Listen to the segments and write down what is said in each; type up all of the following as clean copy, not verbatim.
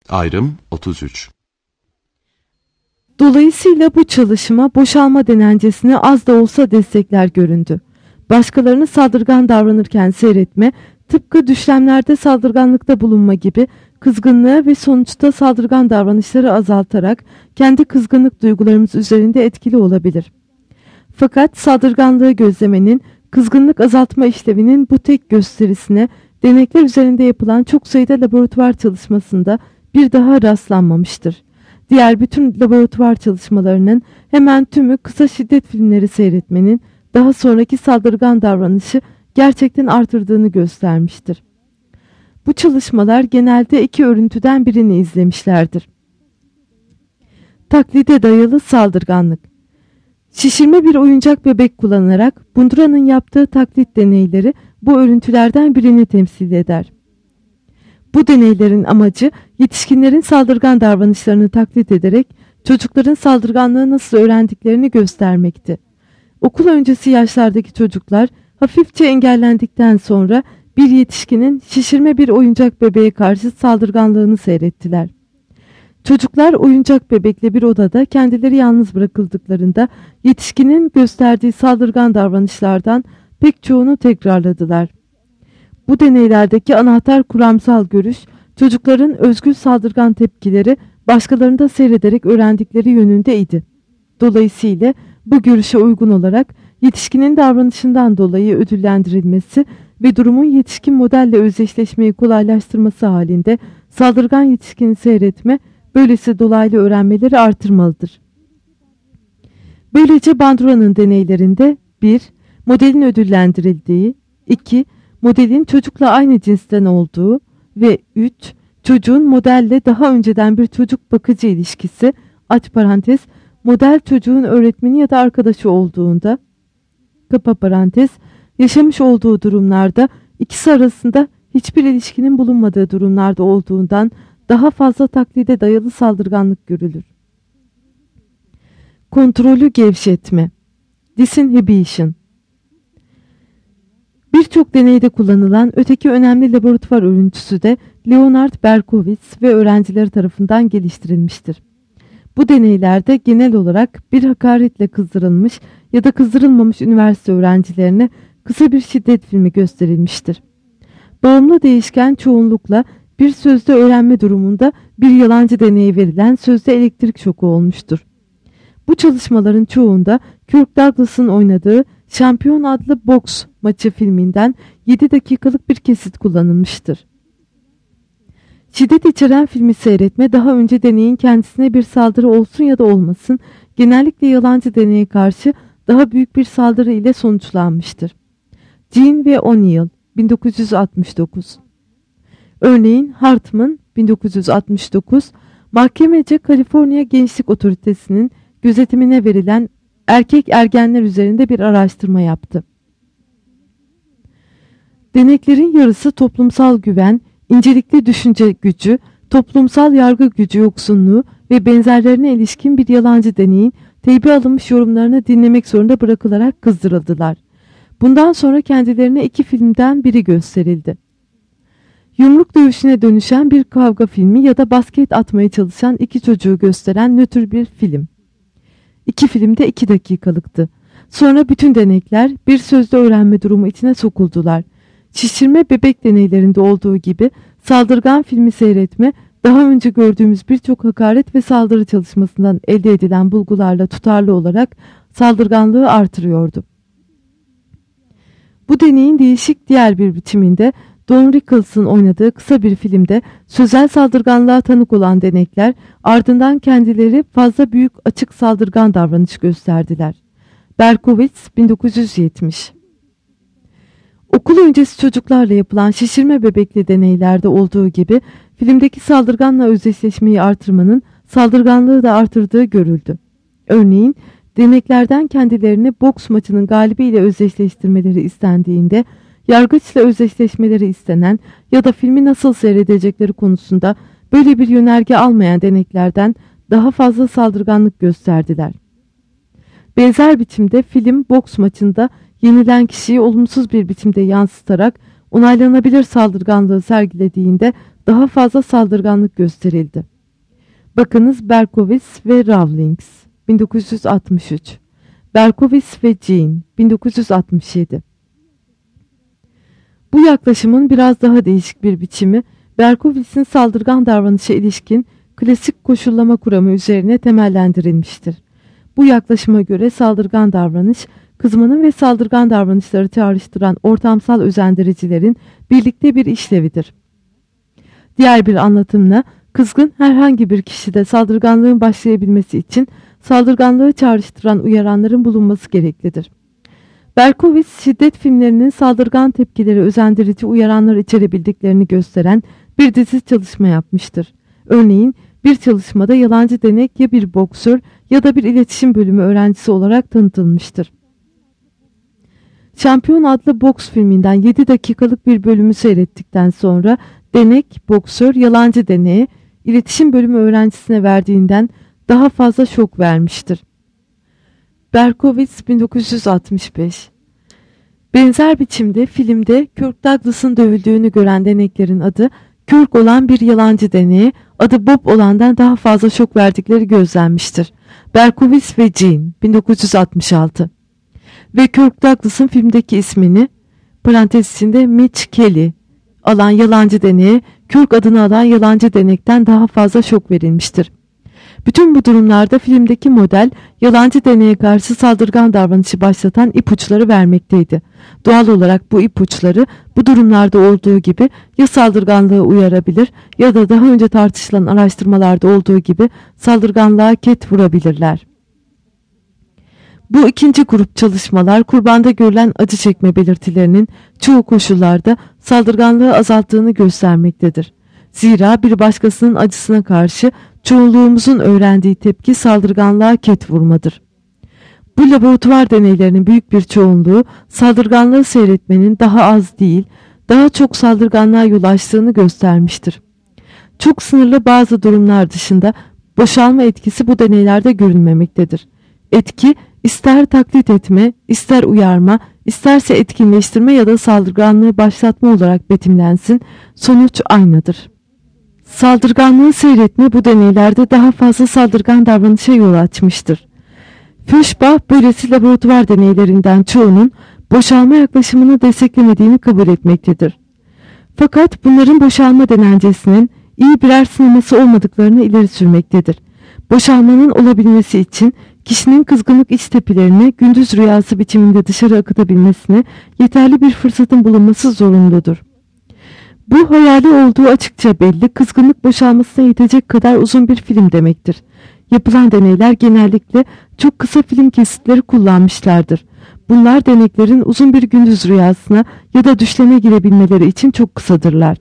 Ayrım 33. Dolayısıyla bu çalışma boşalma denencesini az da olsa destekler göründü. Başkalarını saldırgan davranırken seyretme, tıpkı düşlemlerde saldırganlıkta bulunma gibi kızgınlığı ve sonuçta saldırgan davranışları azaltarak kendi kızgınlık duygularımız üzerinde etkili olabilir. Fakat saldırganlığı gözlemenin, kızgınlık azaltma işlevinin bu tek gösterisine denekler üzerinde yapılan çok sayıda laboratuvar çalışmasında bir daha rastlanmamıştır. Diğer bütün laboratuvar çalışmalarının hemen tümü kısa şiddet filmleri seyretmenin daha sonraki saldırgan davranışı gerçekten artırdığını göstermiştir. Bu çalışmalar genelde iki örüntüden birini izlemişlerdir. Taklide dayalı saldırganlık. Şişirme bir oyuncak bebek kullanarak Bundura'nın yaptığı taklit deneyleri bu örüntülerden birini temsil eder. Bu deneylerin amacı yetişkinlerin saldırgan davranışlarını taklit ederek çocukların saldırganlığı nasıl öğrendiklerini göstermekti. Okul öncesi yaşlardaki çocuklar hafifçe engellendikten sonra bir yetişkinin şişirme bir oyuncak bebeğe karşı saldırganlığını seyrettiler. Çocuklar oyuncak bebekle bir odada kendileri yalnız bırakıldıklarında yetişkinin gösterdiği saldırgan davranışlardan pek çoğunu tekrarladılar. Bu deneylerdeki anahtar kuramsal görüş, çocukların özgül saldırgan tepkileri başkalarında seyrederek öğrendikleri yönündeydi. Dolayısıyla bu görüşe uygun olarak yetişkinin davranışından dolayı ödüllendirilmesi ve durumun yetişkin modelle özdeşleşmeyi kolaylaştırması halinde saldırgan yetişkini seyretme, böylesi dolaylı öğrenmeleri artırmalıdır. Böylece Bandura'nın deneylerinde 1. Modelin ödüllendirildiği, 2. Modelin çocukla aynı cinsten olduğu ve 3. Çocuğun modelle daha önceden bir çocuk bakıcı ilişkisi, aç parantez, model çocuğun öğretmeni ya da arkadaşı olduğunda, kapa parantez, yaşamış olduğu durumlarda ikisi arasında hiçbir ilişkinin bulunmadığı durumlarda olduğundan daha fazla taklide dayalı saldırganlık görülür. Kontrolü gevşetme, disinhibition. Birçok deneyde kullanılan öteki önemli laboratuvar örüntüsü de Leonard Berkowitz ve öğrencileri tarafından geliştirilmiştir. Bu deneylerde genel olarak bir hakaretle kızdırılmış ya da kızdırılmamış üniversite öğrencilerine kısa bir şiddet filmi gösterilmiştir. Bağımlı değişken çoğunlukla bir sözde öğrenme durumunda bir yalancı deneye verilen sözde elektrik şoku olmuştur. Bu çalışmaların çoğunda Kirk Douglas'ın oynadığı Şampiyon adlı boks maçı filminden 7 dakikalık bir kesit kullanılmıştır. Şiddet içeren filmi seyretme daha önce deneyin kendisine bir saldırı olsun ya da olmasın genellikle yalancı deneye karşı daha büyük bir saldırı ile sonuçlanmıştır. Jean ve O'Neill 1969. Örneğin Hartman 1969 mahkemece Kaliforniya Gençlik Otoritesi'nin gözetimine verilen erkek ergenler üzerinde bir araştırma yaptı. Deneklerin yarısı toplumsal güven, incelikli düşünce gücü, toplumsal yargı gücü yoksunluğu ve benzerlerine ilişkin bir yalancı deneyin teybe alınmış yorumlarını dinlemek zorunda bırakılarak kızdırıldılar. Bundan sonra kendilerine 2 filmden biri gösterildi. Yumruk dövüşüne dönüşen bir kavga filmi ya da basket atmaya çalışan 2 çocuğu gösteren nötr bir film. 2 film de 2 dakikalıktı. Sonra bütün denekler bir sözde öğrenme durumu içine sokuldular. Şişirme bebek deneylerinde olduğu gibi saldırgan filmi seyretme, daha önce gördüğümüz birçok hakaret ve saldırı çalışmasından elde edilen bulgularla tutarlı olarak saldırganlığı artırıyordu. Bu deneyin değişik diğer bir biçiminde Don Rickles oynadığı kısa bir filmde sözel saldırganlığa tanık olan denekler ardından kendileri fazla büyük açık saldırgan davranış gösterdiler. Berkowitz 1970. Okul öncesi çocuklarla yapılan şişirme bebekli deneylerde olduğu gibi filmdeki saldırganla özdeşleşmeyi artırmanın saldırganlığı da artırdığı görüldü. Örneğin deneklerden kendilerini boks maçının galibiyle özdeşleştirmeleri istendiğinde yargıçla özdeşleşmeleri istenen ya da filmi nasıl seyredecekleri konusunda böyle bir yönerge almayan deneklerden daha fazla saldırganlık gösterdiler. Benzer biçimde film boks maçında yenilen kişiyi olumsuz bir biçimde yansıtarak onaylanabilir saldırganlığı sergilediğinde daha fazla saldırganlık gösterildi. Bakınız Berkowitz ve Rawlings 1963, Berkowitz ve Jean 1967. Bu yaklaşımın biraz daha değişik bir biçimi, Berkowitz'in saldırgan davranışa ilişkin klasik koşullama kuramı üzerine temellendirilmiştir. Bu yaklaşıma göre saldırgan davranış, kızmanın ve saldırgan davranışları çağrıştıran ortamsal özendiricilerin birlikte bir işlevidir. Diğer bir anlatımla, kızgın herhangi bir kişide saldırganlığın başlayabilmesi için saldırganlığı çağrıştıran uyaranların bulunması gereklidir. Berkowitz, şiddet filmlerinin saldırgan tepkileri özendirici uyaranlar içerebildiklerini gösteren bir dizi çalışma yapmıştır. Örneğin bir çalışmada yalancı denek ya bir boksör ya da bir iletişim bölümü öğrencisi olarak tanıtılmıştır. Şampiyon adlı boks filminden 7 dakikalık bir bölümü seyrettikten sonra denek, boksör, yalancı deneğe iletişim bölümü öğrencisine verdiğinden daha fazla şok vermiştir. Berkowitz 1965. Benzer biçimde filmde Kirk Douglas'ın dövüldüğünü gören deneklerin adı Kirk olan bir yalancı deneğe adı Bob olandan daha fazla şok verdikleri gözlenmiştir. Berkowitz ve Jean 1966. Ve Kirk Douglas'ın filmdeki ismini parantez içinde Mitch Kelly alan yalancı deneğe Kirk adını alan yalancı denekten daha fazla şok verilmiştir. Bütün bu durumlarda filmdeki model yalancı deneğe karşı saldırgan davranışı başlatan ipuçları vermekteydi. Doğal olarak bu ipuçları bu durumlarda olduğu gibi ya saldırganlığı uyarabilir ya da daha önce tartışılan araştırmalarda olduğu gibi saldırganlığa ket vurabilirler. Bu ikinci grup çalışmalar kurbanda görülen acı çekme belirtilerinin çoğu koşullarda saldırganlığı azalttığını göstermektedir. Zira bir başkasının acısına karşı çoğunluğumuzun öğrendiği tepki saldırganlığa ket vurmadır. Bu laboratuvar deneylerinin büyük bir çoğunluğu saldırganlığı seyretmenin daha az değil, daha çok saldırganlığa yol açtığını göstermiştir. Çok sınırlı bazı durumlar dışında boşalma etkisi bu deneylerde görülmemektedir. Etki ister taklit etme, ister uyarma, isterse etkinleştirme ya da saldırganlığı başlatma olarak betimlensin, sonuç aynıdır. Saldırganlığı seyretme bu deneylerde daha fazla saldırgan davranışa yol açmıştır. Feuerbach böylesi laboratuvar deneylerinden çoğunun boşalma yaklaşımını desteklemediğini kabul etmektedir. Fakat bunların boşalma denencesinin iyi birer sınaması olmadıklarını ileri sürmektedir. Boşalmanın olabilmesi için kişinin kızgınlık iç tepilerini gündüz rüyası biçiminde dışarı akıtabilmesine yeterli bir fırsatın bulunması zorunludur. Bu hayali olduğu açıkça belli, kızgınlık boşalmasına yetecek kadar uzun bir film demektir. Yapılan deneyler genellikle çok kısa film kesitleri kullanmışlardır. Bunlar deneklerin uzun bir gündüz rüyasına ya da düşleme girebilmeleri için çok kısadırlar.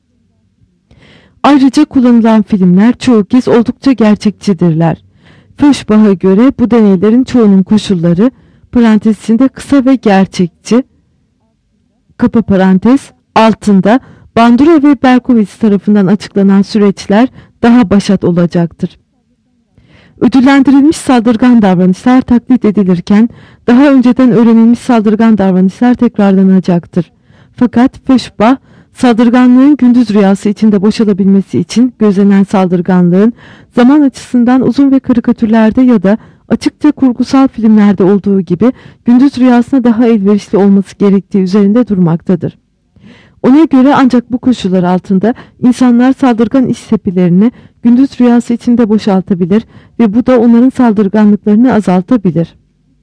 Ayrıca kullanılan filmler çoğu kez oldukça gerçekçidirler. Feuerbach'a göre bu deneylerin çoğunun koşulları parantez içinde kısa ve gerçekçi kapa parantez altında Bandura ve Berkowitz tarafından açıklanan süreçler daha başat olacaktır. Ödüllendirilmiş saldırgan davranışlar taklit edilirken daha önceden öğrenilmiş saldırgan davranışlar tekrarlanacaktır. Fakat Feuerbach saldırganlığın gündüz rüyası içinde boşalabilmesi için gözlenen saldırganlığın zaman açısından uzun ve karikatürlerde ya da açıkça kurgusal filmlerde olduğu gibi gündüz rüyasına daha elverişli olması gerektiği üzerinde durmaktadır. Ona göre ancak bu koşullar altında insanlar saldırgan iç tepilerini gündüz rüyası içinde boşaltabilir ve bu da onların saldırganlıklarını azaltabilir.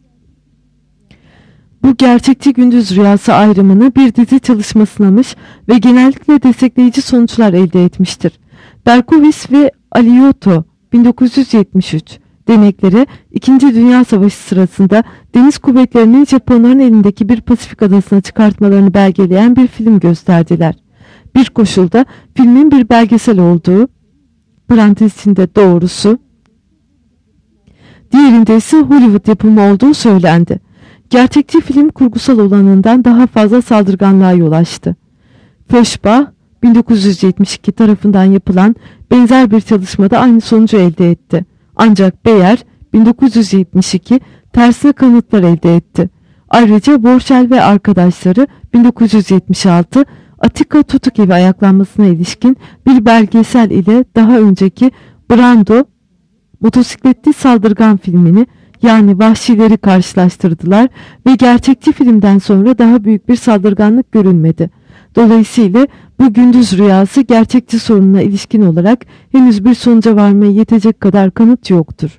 Bu gerçekçi gündüz rüyası ayrımını bir dizi çalışma sınamış ve genellikle destekleyici sonuçlar elde etmiştir. Berkowitz ve Alioto 1973 denekleri 2. Dünya Savaşı sırasında deniz kuvvetlerinin Japonların elindeki bir Pasifik adasına çıkartmalarını belgeleyen bir film gösterdiler. Bir koşulda filmin bir belgesel olduğu, parantez içinde doğrusu, diğerinde ise Hollywood yapımı olduğu söylendi. Gerçekçi film kurgusal olanından daha fazla saldırganlığa yol açtı. Feuerbach 1972 tarafından yapılan benzer bir çalışmada aynı sonucu elde etti. Ancak Beyer 1972 tersine kanıtlar elde etti. Ayrıca Borchel ve arkadaşları 1976 Atika Tutukevi ayaklanmasına ilişkin bir belgesel ile daha önceki Brando motosikletli saldırgan filmini, yani Vahşileri karşılaştırdılar ve gerçekçi filmden sonra daha büyük bir saldırganlık görülmedi. Dolayısıyla bu gündüz rüyası gerçekçi sorununa ilişkin olarak henüz bir sonuca varmaya yetecek kadar kanıt yoktur.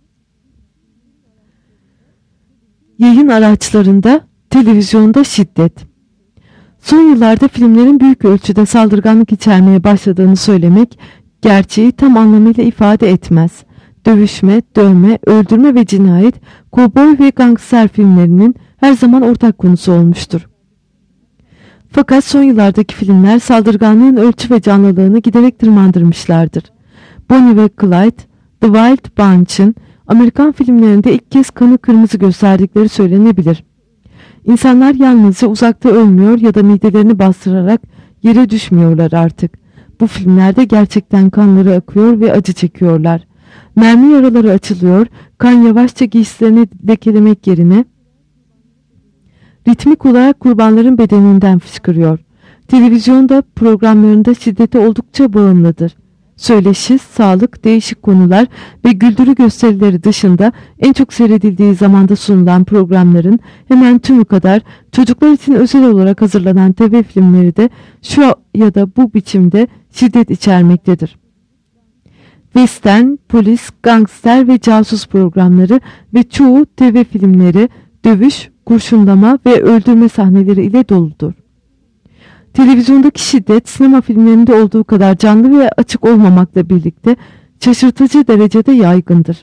Yayın araçlarında, televizyonda şiddet. Son yıllarda filmlerin büyük ölçüde saldırganlık içermeye başladığını söylemek gerçeği tam anlamıyla ifade etmez. Dövüşme, dövme, öldürme ve cinayet, kovboy ve gangster filmlerinin her zaman ortak konusu olmuştur. Fakat son yıllardaki filmler saldırganlığın ölçü ve canlılığını giderek tırmandırmışlardır. Bonnie ve Clyde, The Wild Bunch'ın Amerikan filmlerinde ilk kez kanı kırmızı gösterdikleri söylenebilir. İnsanlar yalnızca uzakta ölmüyor ya da midelerini bastırarak yere düşmüyorlar artık. Bu filmlerde gerçekten kanları akıyor ve acı çekiyorlar. Mermi yaraları açılıyor, kan yavaşça giysilerini lekelemek yerine ritmik olarak kurbanların bedeninden fışkırıyor. Televizyonda programlarında şiddete oldukça bağımlıdır. Söyleşi, sağlık, değişik konular ve güldürü gösterileri dışında en çok seyredildiği zamanda sunulan programların hemen tümü kadar çocuklar için özel olarak hazırlanan TV filmleri de şu ya da bu biçimde şiddet içermektedir. Western, polis, gangster ve casus programları ve çoğu TV filmleri dövüş, kurşunlama ve öldürme sahneleri ile doludur. Televizyondaki şiddet sinema filmlerinde olduğu kadar canlı ve açık olmamakla birlikte şaşırtıcı derecede yaygındır.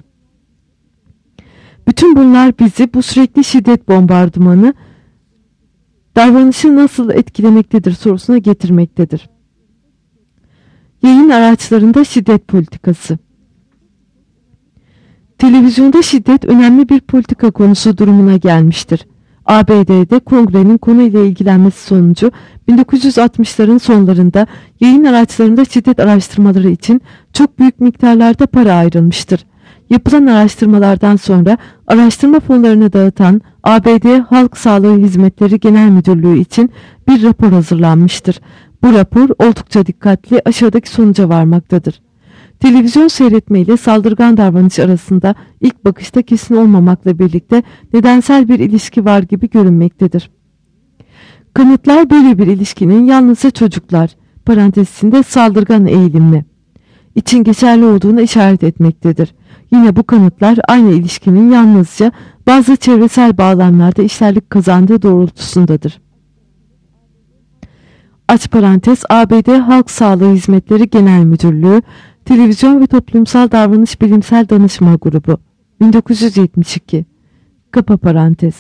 Bütün bunlar bizi bu sürekli şiddet bombardımanı davranışı nasıl etkilemektedir sorusuna getirmektedir. Yayın araçlarında şiddet politikası. Televizyonda şiddet önemli bir politika konusu durumuna gelmiştir. ABD'de kongrenin konuyla ilgilenmesi sonucu 1960'ların sonlarında yayın araçlarında şiddet araştırmaları için çok büyük miktarlarda para ayrılmıştır. Yapılan araştırmalardan sonra araştırma fonlarını dağıtan ABD Halk Sağlığı Hizmetleri Genel Müdürlüğü için bir rapor hazırlanmıştır. Bu rapor oldukça dikkatli aşağıdaki sonuca varmaktadır. Televizyon seyretme ile saldırgan davranış arasında ilk bakışta kesin olmamakla birlikte nedensel bir ilişki var gibi görünmektedir. Kanıtlar böyle bir ilişkinin yalnızca çocuklar, parantez içinde saldırgan eğilimli, için geçerli olduğunu işaret etmektedir. Yine bu kanıtlar aynı ilişkinin yalnızca bazı çevresel bağlamlarda işlerlik kazandığı doğrultusundadır. Aç parantez ABD Halk Sağlığı Hizmetleri Genel Müdürlüğü, Televizyon ve Toplumsal Davranış Bilimsel Danışma Grubu, 1972. Kapa parantez.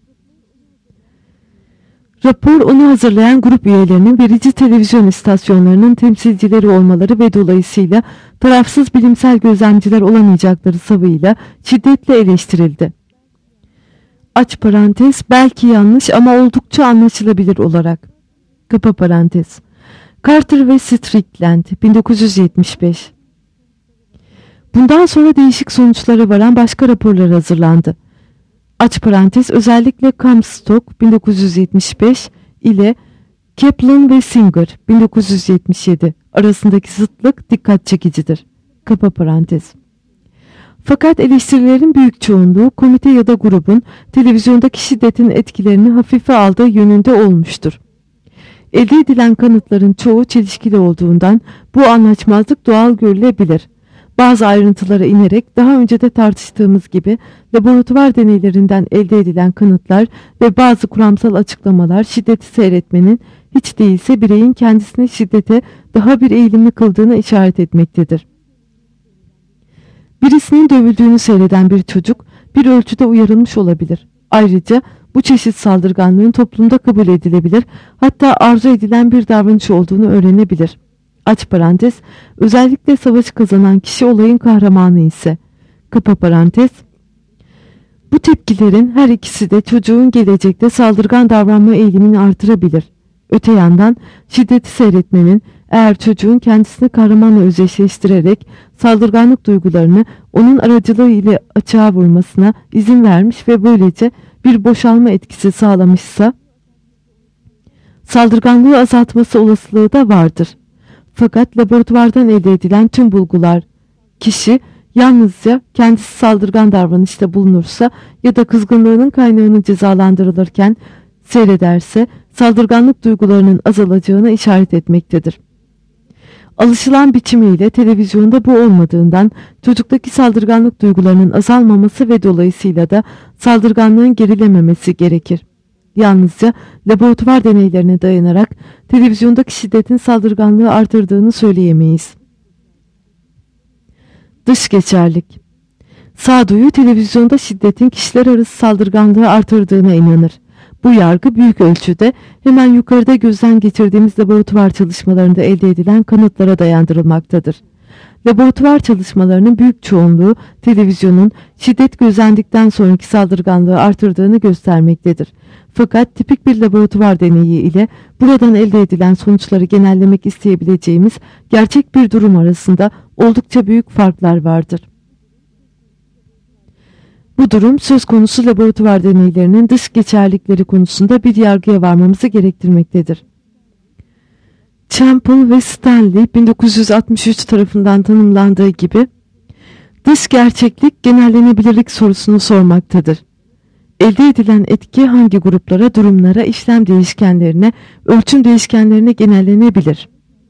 Rapor onu hazırlayan grup üyelerinin verici televizyon istasyonlarının temsilcileri olmaları ve dolayısıyla tarafsız bilimsel gözlemciler olamayacakları savıyla şiddetle eleştirildi. Aç parantez belki yanlış ama oldukça anlaşılabilir olarak. Kapa parantez. Carter ve Strickland, 1975. Bundan sonra değişik sonuçlara varan başka raporlar hazırlandı. Aç parantez özellikle Comstock 1975 ile Kaplan ve Singer 1977 arasındaki zıtlık dikkat çekicidir. Kapa parantez. Fakat eleştirilerin büyük çoğunluğu komite ya da grubun televizyondaki şiddetin etkilerini hafife aldığı yönünde olmuştur. Elde edilen kanıtların çoğu çelişkili olduğundan bu anlaşmazlık doğal görülebilir. Bazı ayrıntılara inerek daha önce de tartıştığımız gibi laboratuvar deneylerinden elde edilen kanıtlar ve bazı kuramsal açıklamalar şiddeti seyretmenin hiç değilse bireyin kendisini şiddete daha bir eğilimli kıldığına işaret etmektedir. Birisinin dövüldüğünü seyreden bir çocuk bir ölçüde uyarılmış olabilir. Ayrıca bu çeşit saldırganlığın toplumda kabul edilebilir, hatta arzu edilen bir davranış olduğunu öğrenebilir. Aç parantez, özellikle savaş kazanan kişi olayın kahramanı ise. Kapa parantez. Bu tepkilerin her ikisi de çocuğun gelecekte saldırgan davranma eğilimini artırabilir. Öte yandan şiddeti seyretmenin eğer çocuğun kendisini kahramanla özdeşleştirerek saldırganlık duygularını onun aracılığı ile açığa vurmasına izin vermiş ve böylece bir boşalma etkisi sağlamışsa saldırganlığı azaltması olasılığı da vardır. Fakat laboratuvardan elde edilen tüm bulgular, kişi yalnızca kendisi saldırgan davranışta bulunursa ya da kızgınlığının kaynağını cezalandırılırken seyrederse saldırganlık duygularının azalacağına işaret etmektedir. Alışılan biçimiyle televizyonda bu olmadığından çocuktaki saldırganlık duygularının azalmaması ve dolayısıyla da saldırganlığın gerilememesi gerekir. Yalnızca laboratuvar deneylerine dayanarak televizyondaki şiddetin saldırganlığı artırdığını söyleyemeyiz. Dış geçerlik. Sağduyu televizyonda şiddetin kişiler arası saldırganlığı artırdığına inanır. Bu yargı büyük ölçüde hemen yukarıda gözden geçirdiğimiz laboratuvar çalışmalarında elde edilen kanıtlara dayandırılmaktadır. Laboratuvar çalışmalarının büyük çoğunluğu televizyonun şiddet gözlendikten sonraki saldırganlığı artırdığını göstermektedir. Fakat tipik bir laboratuvar deneyi ile buradan elde edilen sonuçları genellemek isteyebileceğimiz gerçek bir durum arasında oldukça büyük farklar vardır. Bu durum söz konusu laboratuvar deneylerinin dış geçerlikleri konusunda bir yargıya varmamızı gerektirmektedir. Champel ve Stanley 1963 tarafından tanımlandığı gibi dış gerçeklik genellenebilirlik sorusunu sormaktadır. Elde edilen etki hangi gruplara, durumlara, işlem değişkenlerine, ölçüm değişkenlerine genellenebilir?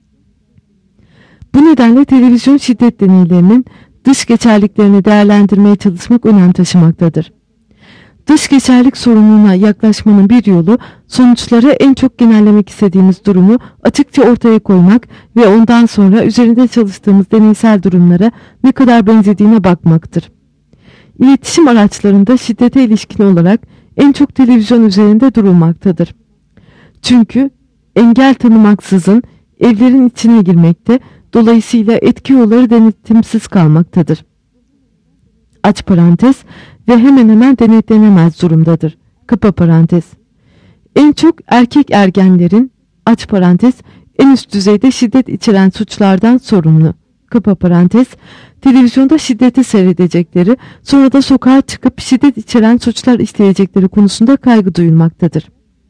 Bu nedenle televizyon şiddet deneylerinin dış geçerliklerini değerlendirmeye çalışmak önem taşımaktadır. Dış geçerlik sorununa yaklaşmanın bir yolu sonuçları en çok genellemek istediğimiz durumu açıkça ortaya koymak ve ondan sonra üzerinde çalıştığımız deneysel durumlara ne kadar benzediğine bakmaktır. İletişim araçlarında şiddete ilişkin olarak en çok televizyon üzerinde durulmaktadır. Çünkü engel tanımaksızın evlerin içine girmekte, dolayısıyla etki yolları denetimsiz kalmaktadır. Aç parantez ve hemen hemen denetlenemez durumdadır. Kapa parantez. En çok erkek ergenlerin aç parantez en üst düzeyde şiddet içeren suçlardan sorumlu. Kapa parantez. Televizyonda şiddeti seyredecekleri, sonra da sokağa çıkıp şiddet içeren suçlar işleyecekleri konusunda kaygı duyulmaktadır.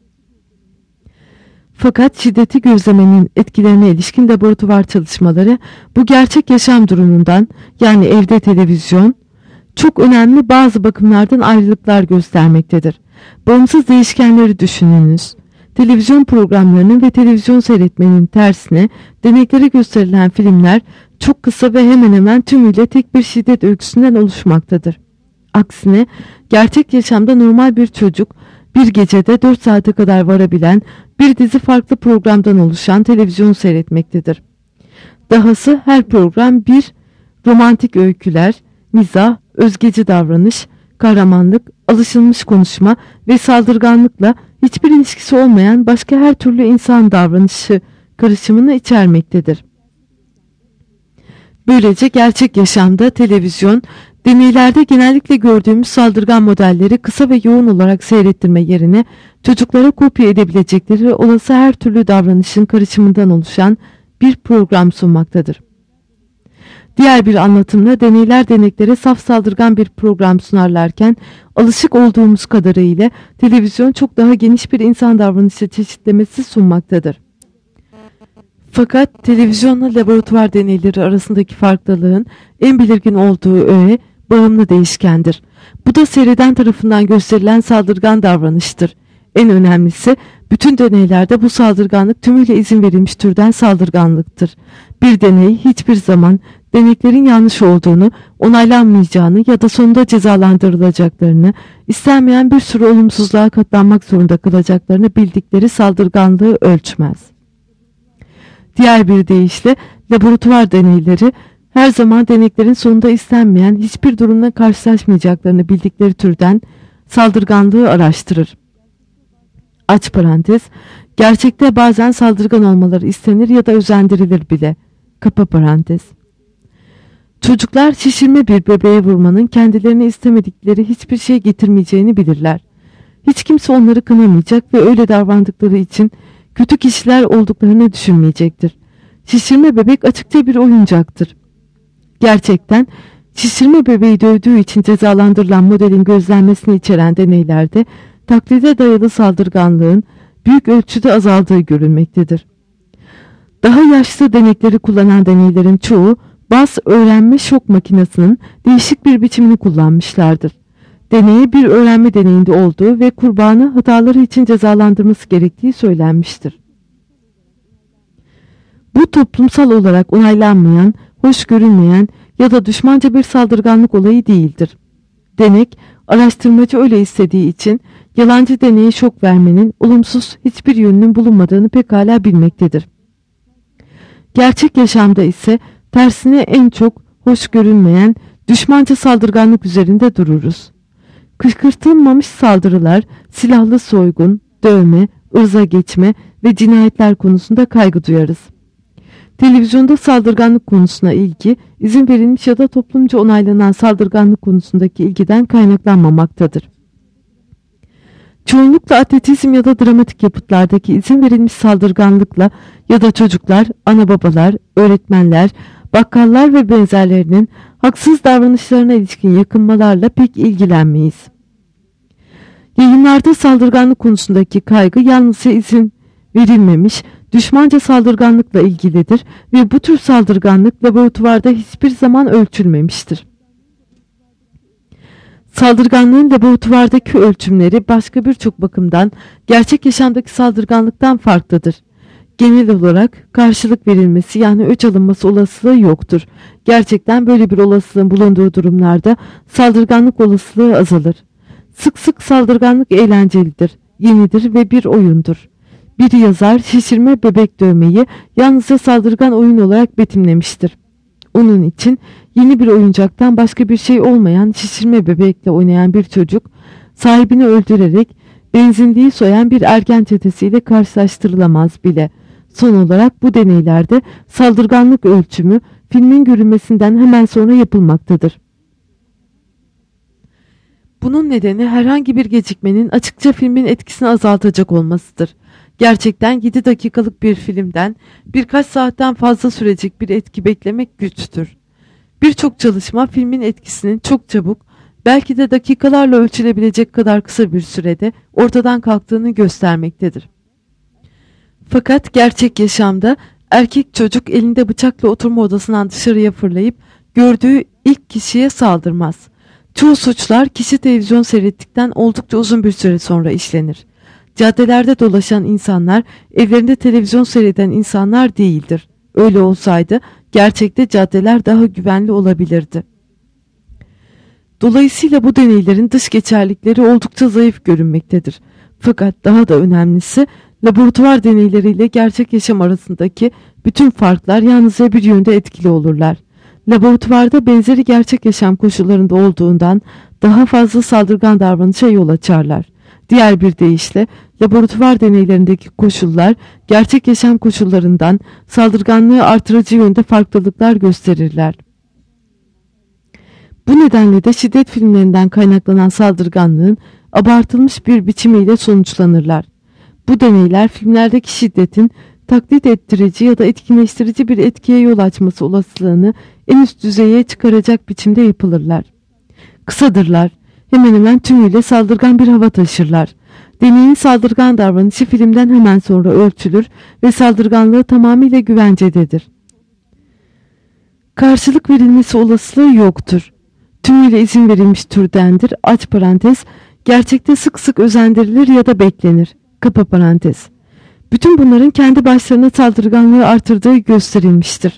Fakat şiddeti gözlemenin etkilerine ilişkin laboratuvar çalışmaları bu gerçek yaşam durumundan, yani evde televizyon, çok önemli bazı bakımlardan ayrılıklar göstermektedir. Bağımsız değişkenleri düşününüz. Televizyon programlarının ve televizyon seyretmenin tersine deneklere gösterilen filmler çok kısa ve hemen hemen tümüyle tek bir şiddet öyküsünden oluşmaktadır. Aksine gerçek yaşamda normal bir çocuk bir gecede 4 saate kadar varabilen bir dizi farklı programdan oluşan televizyon seyretmektedir. Dahası her program bir romantik öyküler, mizah, özgeci davranış, kahramanlık, alışılmış konuşma ve saldırganlıkla hiçbir ilişkisi olmayan başka her türlü insan davranışı karışımını içermektedir. Böylece gerçek yaşamda televizyon, deneylerde genellikle gördüğümüz saldırgan modelleri kısa ve yoğun olarak seyrettirme yerine çocuklara kopya edebilecekleri olası her türlü davranışın karışımından oluşan bir program sunmaktadır. Diğer bir anlatımla deneyler deneklere saf saldırgan bir program sunarlarken alışık olduğumuz kadarıyla televizyon çok daha geniş bir insan davranışı çeşitlemesi sunmaktadır. Fakat televizyonla laboratuvar deneyleri arasındaki farklılığın en belirgin olduğu öğe bağımlı değişkendir. Bu da seyreden tarafından gösterilen saldırgan davranıştır. En önemlisi bütün deneylerde bu saldırganlık tümüyle izin verilmiş türden saldırganlıktır. Bir deney hiçbir zaman deneklerin yanlış olduğunu, onaylanmayacağını ya da sonunda cezalandırılacaklarını, istenmeyen bir sürü olumsuzluğa katlanmak zorunda kalacaklarını bildikleri saldırganlığı ölçmez. Diğer bir deyişle laboratuvar deneyleri her zaman deneklerin sonunda istenmeyen hiçbir durumla karşılaşmayacaklarını bildikleri türden saldırganlığı araştırır. Aç parantez, gerçekte bazen saldırgan olmaları istenir ya da özendirilir bile. Kapa parantez. Çocuklar şişirme bir bebeğe vurmanın kendilerini istemedikleri hiçbir şey getirmeyeceğini bilirler. Hiç kimse onları kınamayacak ve öyle davrandıkları için kötü kişiler olduklarını düşünmeyecektir. Şişirme bebek açıkça bir oyuncaktır. Gerçekten şişirme bebeği dövdüğü için cezalandırılan modelin gözlenmesini içeren deneylerde taklide dayalı saldırganlığın büyük ölçüde azaldığı görülmektedir. Daha yaşlı denekleri kullanan deneylerin çoğu baz öğrenme şok makinesinin değişik bir biçimini kullanmışlardır. Deneye bir öğrenme deneyinde olduğu ve kurbanı hataları için cezalandırması gerektiği söylenmiştir. Bu toplumsal olarak onaylanmayan, hoş görünmeyen ya da düşmanca bir saldırganlık olayı değildir. Denek, araştırmacı öyle istediği için yalancı deneye şok vermenin olumsuz hiçbir yönünün bulunmadığını pekala bilmektedir. Gerçek yaşamda ise tersine en çok hoş görünmeyen düşmanca saldırganlık üzerinde dururuz. Kışkırtılmamış saldırılar, silahlı soygun, dövme, ırza geçme ve cinayetler konusunda kaygı duyarız. Televizyonda saldırganlık konusuna ilgi, izin verilmiş ya da toplumca onaylanan saldırganlık konusundaki ilgiden kaynaklanmamaktadır. Çoğunlukla atletizm ya da dramatik yapıtlardaki izin verilmiş saldırganlıkla ya da çocuklar, ana babalar, öğretmenler, bakkallar ve benzerlerinin haksız davranışlarına ilişkin yakınmalarla pek ilgilenmeyiz. Yayınlarda saldırganlık konusundaki kaygı yalnızca izin verilmemiş, düşmanca saldırganlıkla ilgilidir ve bu tür saldırganlık laboratuvarda hiçbir zaman ölçülmemiştir. Saldırganlığın laboratuvardaki ölçümleri başka birçok bakımdan gerçek yaşamdaki saldırganlıktan farklıdır. Genel olarak karşılık verilmesi yani öç alınması olasılığı yoktur. Gerçekten böyle bir olasılığın bulunduğu durumlarda saldırganlık olasılığı azalır. Sık sık saldırganlık eğlencelidir, yenidir ve bir oyundur. Bir yazar şişirme bebek dövmeyi yalnızca saldırgan oyun olarak betimlemiştir. Onun için yeni bir oyuncaktan başka bir şey olmayan şişirme bebekle oynayan bir çocuk sahibini öldürerek benzinliği soyan bir ergen çetesiyle karşılaştırılamaz bile. Son olarak bu deneylerde saldırganlık ölçümü filmin görülmesinden hemen sonra yapılmaktadır. Bunun nedeni herhangi bir gecikmenin açıkça filmin etkisini azaltacak olmasıdır. Gerçekten 7 dakikalık bir filmden birkaç saatten fazla sürecek bir etki beklemek güçtür. Birçok çalışma filmin etkisinin çok çabuk, belki de dakikalarla ölçülebilecek kadar kısa bir sürede ortadan kalktığını göstermektedir. Fakat gerçek yaşamda erkek çocuk elinde bıçakla oturma odasından dışarıya fırlayıp gördüğü ilk kişiye saldırmaz. Çoğu suçlar kişi televizyon seyrettikten oldukça uzun bir süre sonra işlenir. Caddelerde dolaşan insanlar evlerinde televizyon seyreden insanlar değildir. Öyle olsaydı gerçekte caddeler daha güvenli olabilirdi. Dolayısıyla bu deneylerin dış geçerlikleri oldukça zayıf görünmektedir. Fakat daha da önemlisi laboratuvar deneyleriyle gerçek yaşam arasındaki bütün farklar yalnızca bir yönde etkili olurlar. Laboratuvarda benzeri gerçek yaşam koşullarında olduğundan daha fazla saldırgan davranışa yol açarlar. Diğer bir deyişle laboratuvar deneylerindeki koşullar gerçek yaşam koşullarından saldırganlığı artırıcı yönde farklılıklar gösterirler. Bu nedenle de şiddet filmlerinden kaynaklanan saldırganlığın abartılmış bir biçimiyle sonuçlanırlar. Bu deneyler filmlerdeki şiddetin taklit ettirici ya da etkinleştirici bir etkiye yol açması olasılığını en üst düzeye çıkaracak biçimde yapılırlar. Kısadırlar, hemen hemen tümüyle saldırgan bir hava taşırlar. Deneyin saldırgan davranışı filmden hemen sonra ölçülür ve saldırganlığı tamamıyla güvencededir. Karşılık verilmesi olasılığı yoktur. Tümüyle izin verilmiş türdendir, aç parantez, gerçekte sık sık özendirilir ya da beklenir, kapa parantez. Bütün bunların kendi başlarına saldırganlığı artırdığı gösterilmiştir.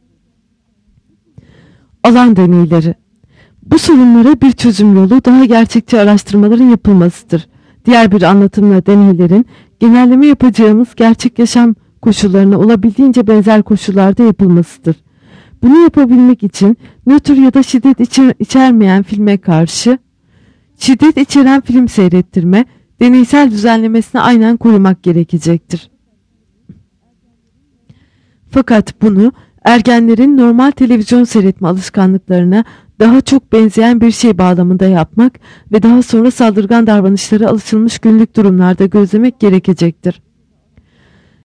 Alan deneyleri. Bu sorunlara bir çözüm yolu daha gerçekçi araştırmaların yapılmasıdır. Diğer bir anlatımla deneylerin genelleme yapacağımız gerçek yaşam koşullarına olabildiğince benzer koşullarda yapılmasıdır. Bunu yapabilmek için nötr ya da şiddet içermeyen filme karşı şiddet içeren film seyrettirme, deneysel düzenlemesini aynen korumak gerekecektir. Fakat bunu ergenlerin normal televizyon seyretme alışkanlıklarına daha çok benzeyen bir şey bağlamında yapmak ve daha sonra saldırgan davranışlara alışılmış günlük durumlarda gözlemek gerekecektir.